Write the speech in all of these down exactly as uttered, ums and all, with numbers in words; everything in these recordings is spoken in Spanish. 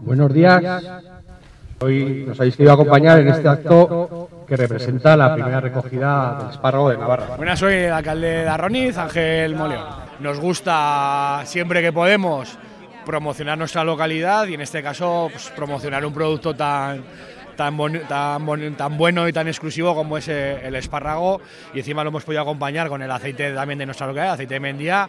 Buenos días. Hoy nos habéis querido acompañar en este acto que representa la primera recogida del espárrago de Navarra. Buenas, soy el alcalde de Arroniz, Ángel Moleón. Nos gusta siempre que podemos promocionar nuestra localidad y en este caso pues, promocionar un producto tan, tan, bon, tan, bon, tan bueno y tan exclusivo como es el espárrago, y encima lo hemos podido acompañar con el aceite también de nuestra localidad, aceite de Mendía,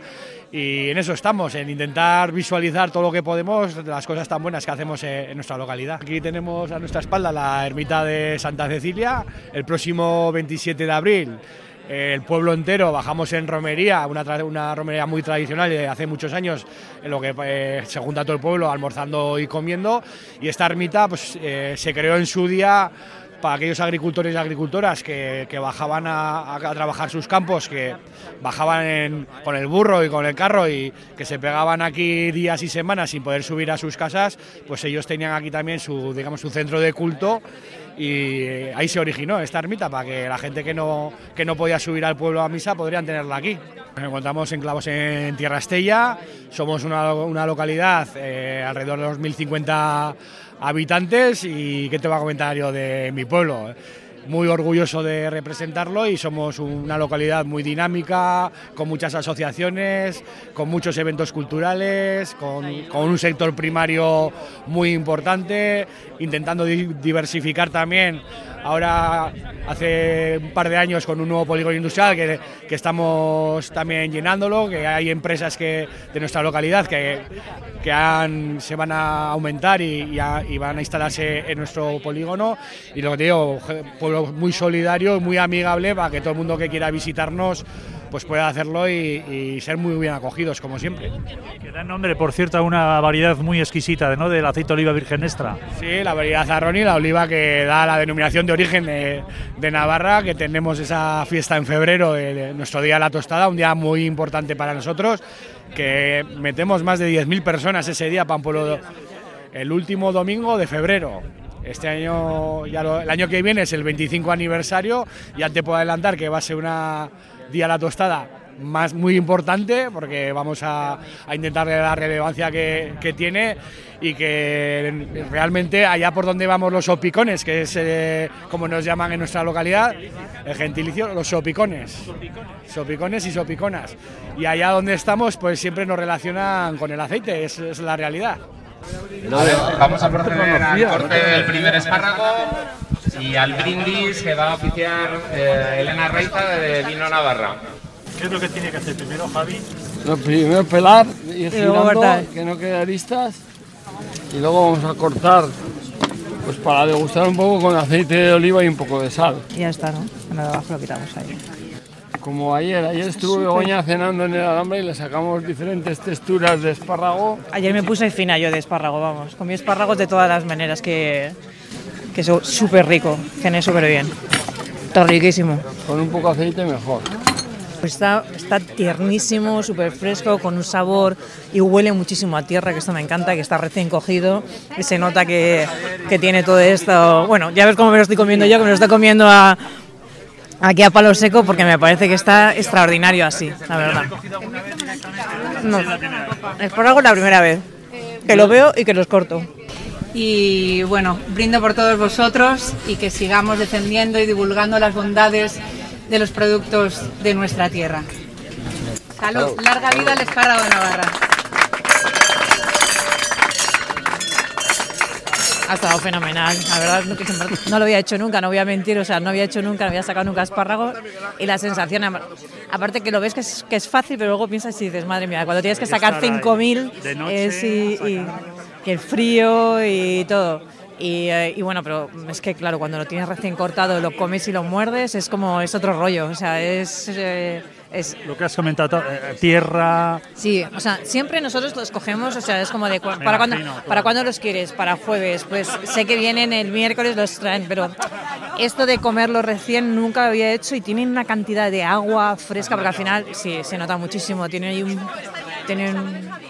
y en eso estamos, en intentar visualizar todo lo que podemos de las cosas tan buenas que hacemos en nuestra localidad. Aquí tenemos a nuestra espalda la ermita de Santa Cecilia. El próximo veintisiete de abril el pueblo entero bajamos en romería, una, una romería muy tradicional de hace muchos años, en lo que eh, se junta todo el pueblo almorzando y comiendo, y esta ermita pues, eh, se creó en su día para aquellos agricultores y agricultoras que, que bajaban a, a trabajar sus campos, que bajaban en, con el burro y con el carro y que se pegaban aquí días y semanas sin poder subir a sus casas, pues ellos tenían aquí también su, digamos, su centro de culto, y ahí se originó esta ermita para que la gente que no, que no podía subir al pueblo a misa podrían tenerla aquí. Nos encontramos enclavos en Tierra Estella, somos una, una localidad eh, alrededor de los mil cincuenta habitantes, y ¿qué te va a comentar yo de mi pueblo? Muy orgulloso de representarlo, y somos una localidad muy dinámica, con muchas asociaciones, con muchos eventos culturales, con, con un sector primario muy importante, intentando di diversificar también. Ahora, hace un par de años, con un nuevo polígono industrial que, que estamos también llenándolo, que hay empresas que, de nuestra localidad que, que han, se van a aumentar y, y, a, y van a instalarse en nuestro polígono, y lo que te digo, pueblo muy solidario, muy amigable, para que todo el mundo que quiera visitarnos pues pueda hacerlo y, y ser muy bien acogidos, como siempre. Que da nombre, por cierto, a una variedad muy exquisita, ¿no?, del aceite de oliva virgen extra. Sí, la variedad Arroni, la oliva que da la denominación de origen de, de Navarra, que tenemos esa fiesta en febrero, de, de nuestro Día de la Tostada, un día muy importante para nosotros, que metemos más de diez mil personas ese día para un pueblo, el último domingo de febrero. Este año, ya lo, el año que viene es el veinticinco aniversario, ya te puedo adelantar que va a ser una Día de la Tostada más muy importante, porque vamos a, a intentar darle la relevancia que, que tiene, y que realmente allá por donde vamos los sopicones, que es eh, como nos llaman en nuestra localidad, el gentilicio, los sopicones, sopicones y sopiconas, y allá donde estamos pues siempre nos relacionan con el aceite, es, es la realidad. A ver, vamos a proceder al corte del primer espárrago y al brindis que va a oficiar eh, Elena Reiza de Vino Navarra. ¿Qué es lo que tiene que hacer primero, Javi? Lo primero pelar, ir girando, que no quede aristas, y luego vamos a cortar pues para degustar un poco con aceite de oliva y un poco de sal. Y ya está, ¿no? Bueno, de abajo lo quitamos ahí. Como ayer, ayer estuvo Begoña cenando en el Alambre y le sacamos diferentes texturas de espárrago. Ayer me puse fina yo de espárrago, vamos. Comí espárragos de todas las maneras, que, que es súper rico, cené súper bien. Está riquísimo. Con un poco de aceite mejor. Pues está, está tiernísimo, súper fresco, con un sabor, y huele muchísimo a tierra, que esto me encanta, que está recién cogido, y se nota que, que tiene todo esto. Bueno, ya ves cómo me lo estoy comiendo yo, que me lo estoy comiendo a... aquí a palo seco, porque me parece que está extraordinario así, la verdad. No, espárragos la primera vez, que lo veo y que los corto. Y bueno, brindo por todos vosotros y que sigamos defendiendo y divulgando las bondades de los productos de nuestra tierra. Salud, larga vida al espárrago de Navarra. Ha estado fenomenal, la verdad no lo había hecho nunca, no voy a mentir, o sea, no había hecho nunca, no había sacado nunca espárragos, y la sensación, aparte que lo ves que es, que es fácil, pero luego piensas y dices, madre mía, cuando tienes que sacar cinco mil, es y, y que el frío y todo. Y, y bueno, pero es que claro, cuando lo tienes recién cortado, lo comes y lo muerdes, es como, es otro rollo, o sea, es... Eh, Es, lo que has comentado, eh, tierra... Sí, o sea, siempre nosotros los cogemos, o sea, es como de... ¿Para cuándo, ¿Para cuándo los quieres? Para jueves, pues sé que vienen el miércoles, los traen, pero esto de comerlo recién nunca lo había hecho, y tienen una cantidad de agua fresca, porque al final, sí, se nota muchísimo, tiene ahí un... Tiene un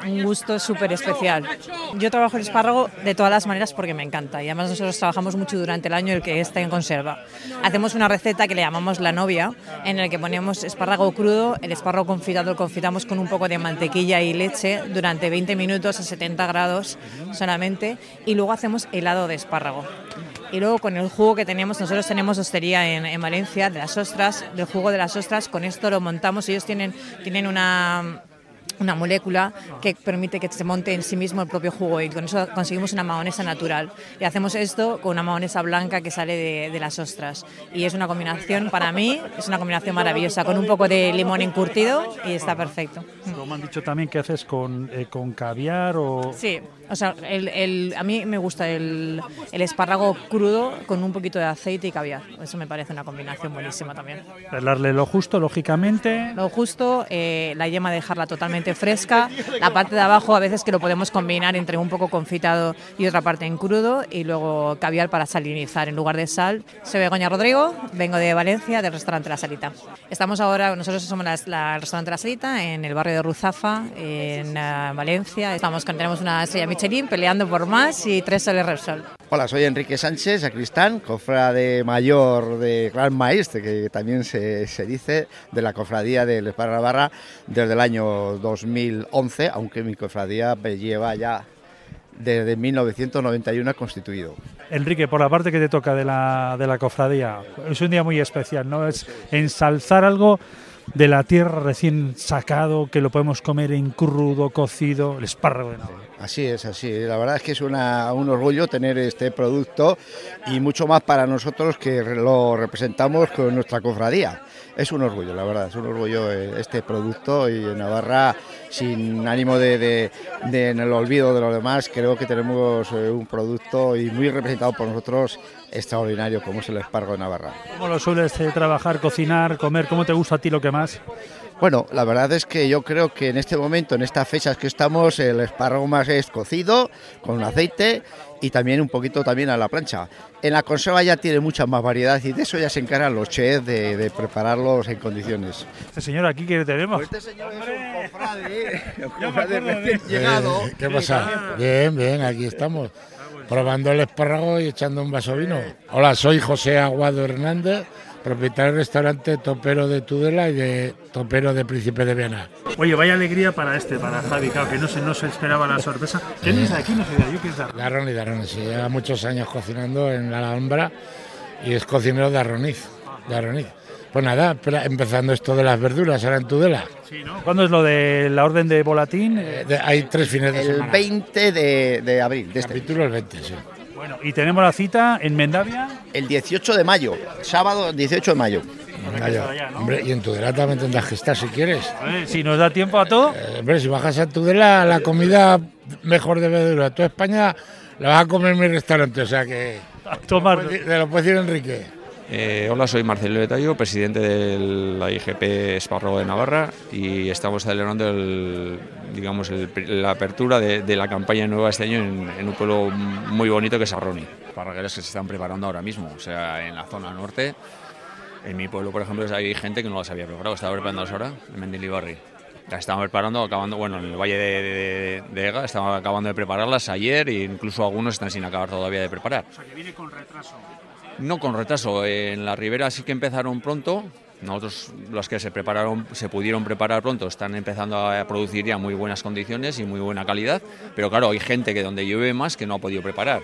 un gusto súper especial. Yo trabajo el espárrago de todas las maneras porque me encanta y además nosotros trabajamos mucho durante el año el que está en conserva. Hacemos una receta que le llamamos la novia, en el que ponemos espárrago crudo, el espárrago confitado lo confitamos con un poco de mantequilla y leche durante veinte minutos a setenta grados solamente y luego hacemos helado de espárrago. Y luego con el jugo que tenemos, nosotros tenemos hostería en, en Valencia, de las ostras, del jugo de las ostras, con esto lo montamos, ellos tienen, tienen una... una molécula que permite que se monte en sí mismo el propio jugo y con eso conseguimos una mahonesa natural. Y hacemos esto con una mahonesa blanca que sale de, de las ostras. Y es una combinación, para mí, es una combinación maravillosa, con un poco de limón encurtido y está perfecto. Como me han dicho también que haces con, eh, con caviar o... Sí, o sea, el, el, a mí me gusta el, el espárrago crudo con un poquito de aceite y caviar. Eso me parece una combinación buenísima también. Darle lo justo, lógicamente. Lo justo, eh, la yema dejarla totalmente fresca, la parte de abajo a veces que lo podemos combinar entre un poco confitado y otra parte en crudo y luego caviar para salinizar en lugar de sal. Soy Begoña Rodrigo, vengo de Valencia, del restaurante La Salita. Estamos ahora, nosotros somos la, la, el restaurante La Salita en el barrio de Ruzafa, en uh, Valencia. Estamos con, tenemos una estrella Michelin peleando por más y tres soles Repsol. Hola, soy Enrique Sánchez, sacristán, cofrade mayor de Gran Maestre, que también se, se dice, de la cofradía del Espárrago de Navarra desde el año dos mil once, aunque mi cofradía me lleva ya desde mil novecientos noventa y uno constituido. Enrique, por la parte que te toca de la, de la cofradía, es un día muy especial, ¿no? Es ensalzar algo de la tierra recién sacado, que lo podemos comer en crudo, cocido, el espárrago de Navarra. Así es, así. La verdad es que es una, un orgullo tener este producto y mucho más para nosotros que lo representamos con nuestra cofradía. Es un orgullo, la verdad, es un orgullo este producto y en Navarra, sin ánimo de, de, de en el olvido de los demás, creo que tenemos un producto y muy representado por nosotros extraordinario como es el espárrago de Navarra. ¿Cómo lo sueles eh, trabajar, cocinar, comer? ¿Cómo te gusta a ti lo que más? Bueno, la verdad es que yo creo que en este momento, en estas fechas que estamos, el espárrago más es cocido, con aceite y también un poquito también a la plancha. En la conserva ya tiene mucha más variedad y de eso ya se encargan los chefs de, de prepararlos en condiciones. Este señor aquí que tenemos. Pues este señor es un cofrade, un cofrade recién llegado. ¿Qué pasa? Bien, bien, aquí estamos. Probando el espárrago y echando un vaso de vino. Hola, soy José Aguado Hernández, propietario del restaurante Topero de Tudela y de Topero de Príncipe de Viana. Oye, vaya alegría para este, para Javi, claro, que no se, no se esperaba la sorpresa. ¿Quién es de aquí? No sé de yo, ¿quién es de Darroni, Darroni, sí, lleva muchos años cocinando en la Alhambra y es cocinero de Arroniz, de Arroniz. Pues nada, empezando esto de las verduras, ahora en Tudela. Sí, ¿no? ¿Cuándo es lo de la orden de Volatín? Eh, de, hay tres fines de el semana. El veinte de, de abril, de este. Capítulo el veinte, sí. Bueno, y tenemos la cita en Mendavia. El dieciocho de mayo, sábado dieciocho de mayo. Mayo. ¿No? Hombre, y en Tudela también tendrás que estar si quieres. A ver, si nos da tiempo a todo. Eh, hombre, si bajas a Tudela, la comida mejor de verdura. Toda España la vas a comer en mi restaurante, o sea que... A tomar. Te lo puede decir Enrique. Eh, hola, soy Marcelo Betallo, presidente de la I G P Espárrago de Navarra y estamos celebrando el, digamos, el, la apertura de, de la campaña nueva este año en, en un pueblo muy bonito que es Arroni. Esparragueras que se están preparando ahora mismo, o sea, en la zona norte. En mi pueblo, por ejemplo, hay gente que no las había preparado, estaba preparándose ahora en Mendilibarri. Las estaban preparando, acabando, bueno, en el Valle de, de, de Ega, estaban acabando de prepararlas ayer e incluso algunos están sin acabar todavía de preparar. O sea, que viene con retraso. No con retraso, en la ribera sí que empezaron pronto, nosotros los que se prepararon, se pudieron preparar pronto, están empezando a producir ya muy buenas condiciones y muy buena calidad, pero claro, hay gente que donde llueve más que no ha podido preparar.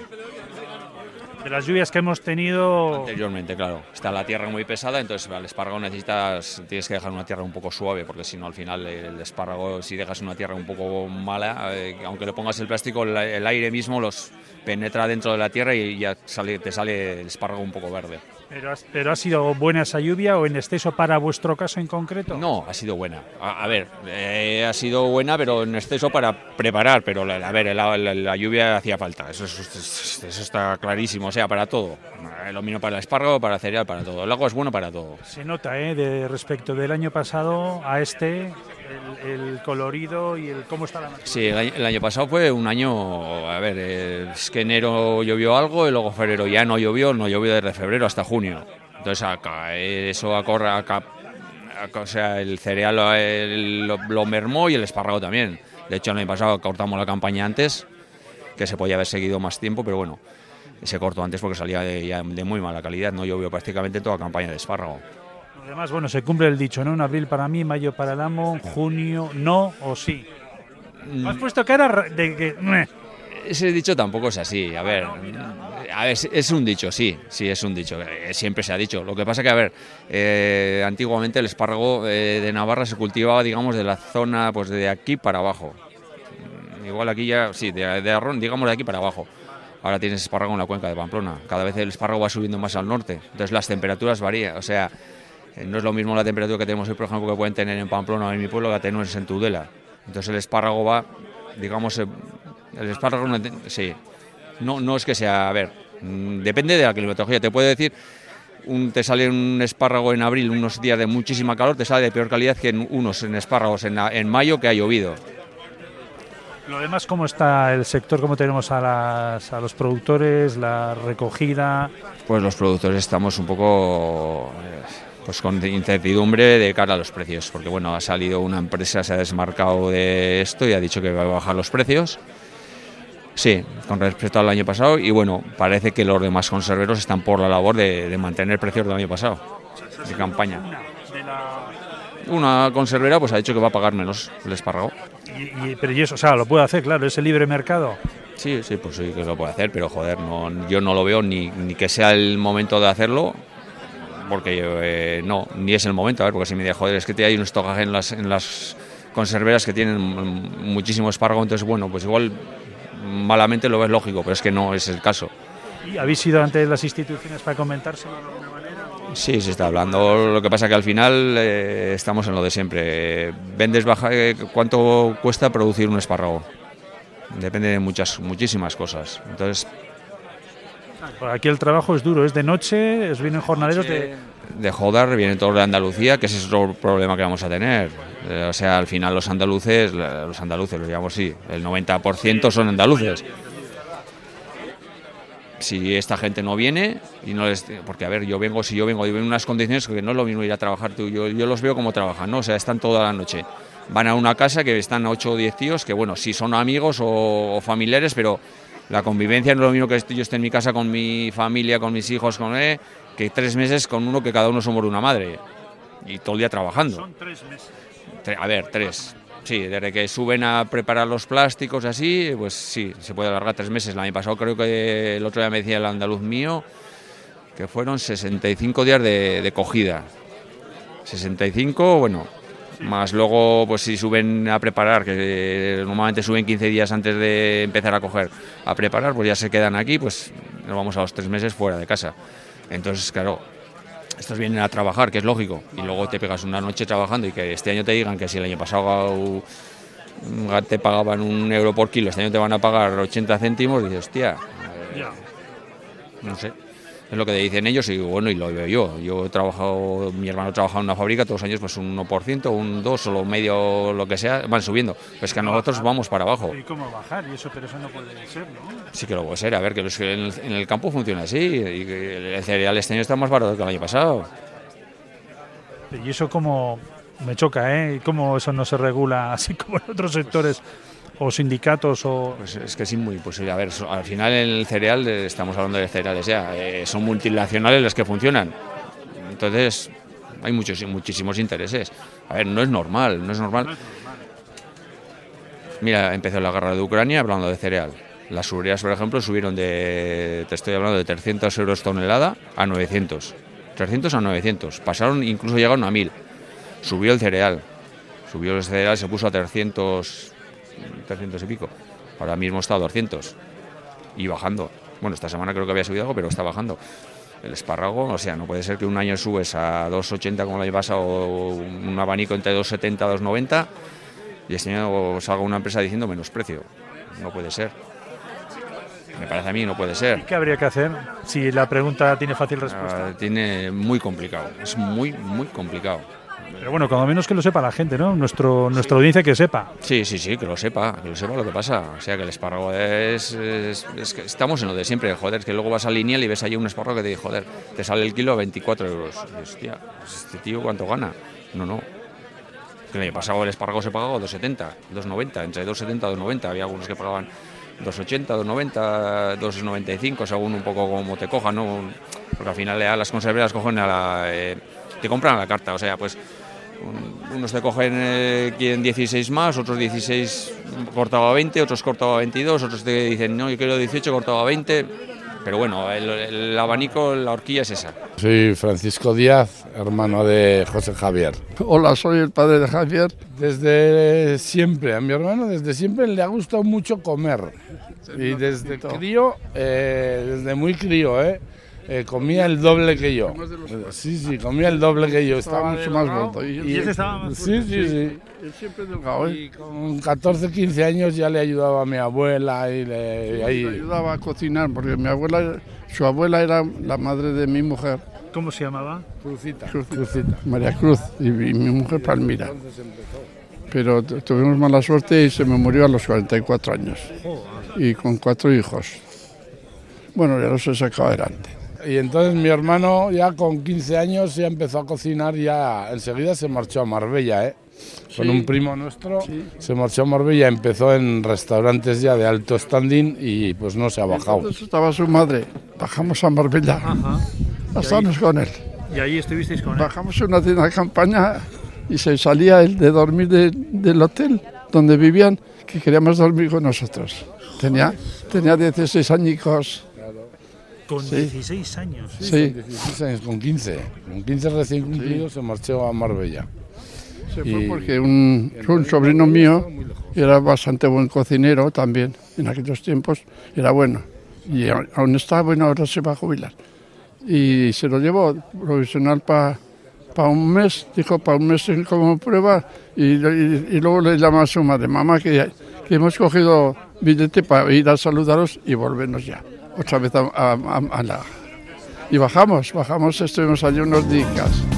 De las lluvias que hemos tenido... Anteriormente, claro, está la tierra muy pesada, entonces al espárrago necesitas, tienes que dejar una tierra un poco suave, porque si no al final el espárrago, si dejas una tierra un poco mala, eh, aunque le pongas el plástico, el, el aire mismo los penetra dentro de la tierra y ya sale, te sale el espárrago un poco verde. ¿Pero, ¿Pero ha sido buena esa lluvia o en exceso para vuestro caso en concreto? No, ha sido buena. A, a ver, eh, ha sido buena, pero en exceso para preparar. Pero la, a ver, la, la, la lluvia hacía falta. Eso, eso, eso está clarísimo. O sea, para todo. Lo mismo para el espárrago, para el cereal, para todo. El agua es bueno para todo. Se nota, ¿eh? De respecto del año pasado a este, el, el colorido y el cómo está la naturaleza. Sí, el año, el año pasado fue un año. A ver, eh, es que enero llovió algo y luego febrero ya no llovió, no llovió desde febrero hasta junio. Entonces acá, eso acorre acá, acá, o sea, el cereal el, lo, lo mermó y el espárrago también. De hecho, el año pasado cortamos la campaña antes, que se podía haber seguido más tiempo, pero bueno, se cortó antes porque salía de, ya de muy mala calidad, no llovió prácticamente toda campaña de espárrago. Además, bueno, se cumple el dicho, ¿no? En abril para mí, mayo para el amo, junio no o sí. ¿Has puesto cara de que...? Ese dicho tampoco es así, a ver, a ver, es un dicho, sí, sí es un dicho, siempre se ha dicho. Lo que pasa que, a ver, eh, antiguamente el espárrago eh, de Navarra se cultivaba, digamos, de la zona, pues de aquí para abajo. Igual aquí ya, sí, de, de Arrón, digamos de aquí para abajo. Ahora tienes espárrago en la cuenca de Pamplona, cada vez el espárrago va subiendo más al norte, entonces las temperaturas varían, o sea, no es lo mismo la temperatura que tenemos hoy, por ejemplo, que pueden tener en Pamplona o en mi pueblo, que tenemos en Tudela. Entonces el espárrago va, digamos, el espárrago, sí, no, no es que sea, a ver, depende de la climatología, te puede decir, un, te sale un espárrago en abril, unos días de muchísima calor, te sale de peor calidad que en unos en espárragos en, en mayo que ha llovido. Lo demás, ¿cómo está el sector? ¿Cómo tenemos a, las, a los productores, la recogida? Pues los productores estamos un poco... pues con incertidumbre de cara a los precios, porque bueno, ha salido una empresa, se ha desmarcado de esto y ha dicho que va a bajar los precios, sí, con respecto al año pasado, y bueno, parece que los demás conserveros están por la labor de, de mantener precios del año pasado, de campaña. Una conservera pues ha dicho que va a pagar menos el espárrago. Y, y, pero y eso, o sea, lo puede hacer, claro, es el libre mercado. Sí, sí, pues sí que lo puede hacer, pero joder, no, yo no lo veo ni, ni que sea el momento de hacerlo, porque eh, no, ni es el momento, a ver, porque si me dice, joder, es que hay un estocaje en las, en las conserveras que tienen muchísimo espárrago, entonces bueno, pues igual malamente lo ves lógico, pero es que no es el caso. ¿Y habéis ido ante las instituciones para comentárselo de alguna manera? Sí, se está hablando, lo que pasa que al final eh, estamos en lo de siempre. Vendes baja, eh, ¿cuánto cuesta producir un espárrago? Depende de muchas, muchísimas cosas, entonces... Aquí el trabajo es duro, es de noche, es vienen jornaleros de... De Jodar, vienen todos de Andalucía, que ese es otro problema que vamos a tener. Eh, o sea, al final los andaluces, los andaluces, los llamamos así, el noventa por ciento son andaluces. Si esta gente no viene, y no les, porque a ver, yo vengo, si yo vengo, yo vengo en unas condiciones que no es lo mismo ir a trabajar tú, yo, yo los veo como trabajan, ¿no? O sea, están toda la noche. Van a una casa que están ocho o diez tíos, que bueno, sí son amigos o, o familiares, pero... La convivencia no es lo mismo que yo esté en mi casa con mi familia, con mis hijos, con eh, que tres meses con uno que cada uno somos de una madre y todo el día trabajando. Son tres meses. A ver, tres. Sí, desde que suben a preparar los plásticos así, pues sí, se puede alargar tres meses. El año pasado creo que el otro día me decía el andaluz mío que fueron sesenta y cinco días de, de cogida. sesenta y cinco, bueno... Más luego, pues si suben a preparar, que normalmente suben quince días antes de empezar a coger, a preparar, pues ya se quedan aquí, pues nos vamos a los tres meses fuera de casa. Entonces, claro, estos vienen a trabajar, que es lógico, y luego te pegas una noche trabajando y que este año te digan que si el año pasado te pagaban un euro por kilo, este año te van a pagar ochenta céntimos, y dices, hostia, eh, no sé. Es lo que dicen ellos y bueno, y lo veo yo. Yo he trabajado, mi hermano ha trabajado en una fábrica todos los años, pues un uno por ciento, un dos por ciento o lo medio, lo que sea, van subiendo. Pues que a nosotros vamos para abajo. ¿Y cómo bajar? Y eso, pero eso no puede ser, ¿no? Sí que lo puede ser, a ver, que en el, en el campo funciona así. Y que el cereal este año está más barato que el año pasado. Y eso como me choca, ¿eh? ¿Cómo eso no se regula así como en otros sectores? ¿O sindicatos? O... Pues es que es muy posible. A ver, al final en el cereal, estamos hablando de cereales ya, eh, son multinacionales las que funcionan. Entonces, hay muchos, muchísimos intereses. A ver, no es normal, no es normal. Mira, empezó la guerra de Ucrania hablando de cereal. Las ureas, por ejemplo, subieron de, te estoy hablando de trescientos euros tonelada a novecientos. trescientos a novecientos. Pasaron, incluso llegaron a mil. Subió el cereal. Subió el cereal, se puso a trescientos... trescientos y pico, ahora mismo está a doscientos y bajando. Bueno, esta semana creo que había subido algo, pero está bajando. El espárrago, o sea, no puede ser que un año subes a dos ochenta como el año pasado, o un abanico entre dos setenta y dos noventa, y este año salga una empresa diciendo menos precio. No puede ser. Me parece a mí, no puede ser. ¿Y qué habría que hacer si la pregunta tiene fácil respuesta? Uh, tiene muy complicado, es muy, muy complicado. Pero bueno, cuando menos que lo sepa la gente, ¿no? Nuestro, nuestra audiencia que sepa. Sí, sí, sí, que lo sepa, que lo sepa lo que pasa. O sea, que el espárrago es, es, es que estamos en lo de siempre, joder, que luego vas al lineal y ves allí un espárrago que te dice, joder, te sale el kilo a veinticuatro euros. Y, hostia, ¿este tío cuánto gana? No, no. El año pasado el espárrago se pagaba dos setenta, dos noventa, entre dos setenta y dos noventa. Había algunos que pagaban dos ochenta, dos noventa, dos noventa y cinco, según un poco como te cojan, ¿no? Porque al final ya las conserveras cogen a la, eh, te compran a la carta, o sea, pues un, unos te cogen, eh, quieren dieciséis más, otros dieciséis cortado a veinte, otros cortado a veintidós, otros te dicen, no, yo quiero dieciocho cortado a veinte, pero bueno, el, el abanico, la horquilla es esa. Soy Francisco Díaz, hermano de José Javier. Hola, soy el padre de Javier. Desde siempre, a mi hermano desde siempre le ha gustado mucho comer. Y desde crío, eh, desde muy crío, ¿eh? Eh, comía el doble que yo. Sí, sí, comía el doble que yo. Estaba, estaba mucho más gordo. Y, y él estaba más fuerte. Sí, sí, sí. Él siempre delgado, ¿eh? Y con catorce, quince años ya le ayudaba a mi abuela y le, sí, ahí... le ayudaba a cocinar, porque mi abuela, su abuela era la madre de mi mujer. ¿Cómo se llamaba? Crucita. Cruz, Crucita. María Cruz y, y mi mujer Palmira. Pero tuvimos mala suerte y se me murió a los cuarenta y cuatro años. Y con cuatro hijos. Bueno, ya no se sacaba adelante. Y entonces mi hermano ya con quince años ya empezó a cocinar, ya enseguida se marchó a Marbella, ¿eh? Con sí. un primo nuestro, sí. se marchó a Marbella, empezó en restaurantes ya de alto standing y pues no se ha bajado. Entonces estaba su madre, bajamos a Marbella, Ajá. a estarnos con él. ¿Y ahí estuvisteis con él? Bajamos a una tienda de campaña y se salía él de dormir de, del hotel donde vivían, que queríamos dormir con nosotros. Tenía, tenía dieciséis añicos. Con sí. dieciséis años. Sí, sí. Con dieciséis años, con quince. Con quince recién cumplidos sí. se marchó a Marbella. Se fue y, porque un, un sobrino mío era bastante buen cocinero también, en aquellos tiempos, era bueno. Y aún está bueno, ahora se va a jubilar. Y se lo llevó provisional para pa un mes, dijo para un mes como prueba, y, y, y luego le llama a su madre, mamá, que, que hemos cogido billete para ir a saludaros y volvernos ya. Otra vez a, a, a, a la... Y bajamos, bajamos, estuvimos allí unos días.